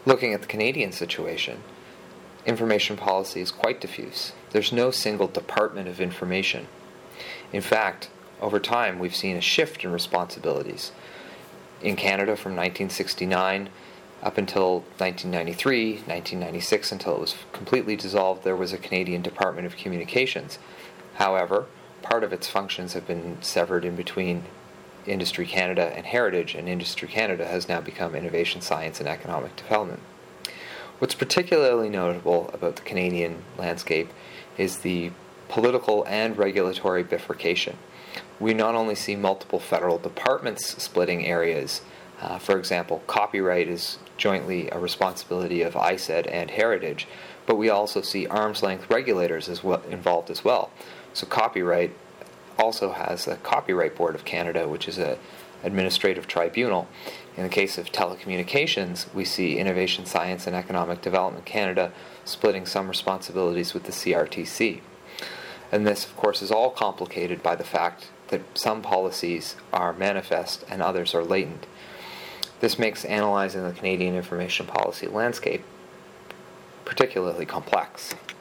Looking at the Canadian situation, information policy is quite diffuse. There's no single department of information. In fact, over time, we've seen a shift in responsibilities. In Canada from 1969 up until 1993, 1996, until it was completely dissolved, there was a Canadian Department of Communications. However, part of its functions have been severed in between Industry Canada and Heritage, and Industry Canada has now become Innovation, Science and Economic Development. What's particularly notable about the Canadian landscape is the political and regulatory bifurcation. We not only see multiple federal departments splitting areas. For example, copyright is jointly a responsibility of ISED and Heritage, but we also see arm's length regulators involved as well. So copyright also has a Copyright Board of Canada, which is an administrative tribunal. In the case of telecommunications, we see Innovation, Science and Economic Development Canada splitting some responsibilities with the CRTC. And this, of course, is all complicated by the fact that some policies are manifest and others are latent. This makes analyzing the Canadian information policy landscape particularly complex.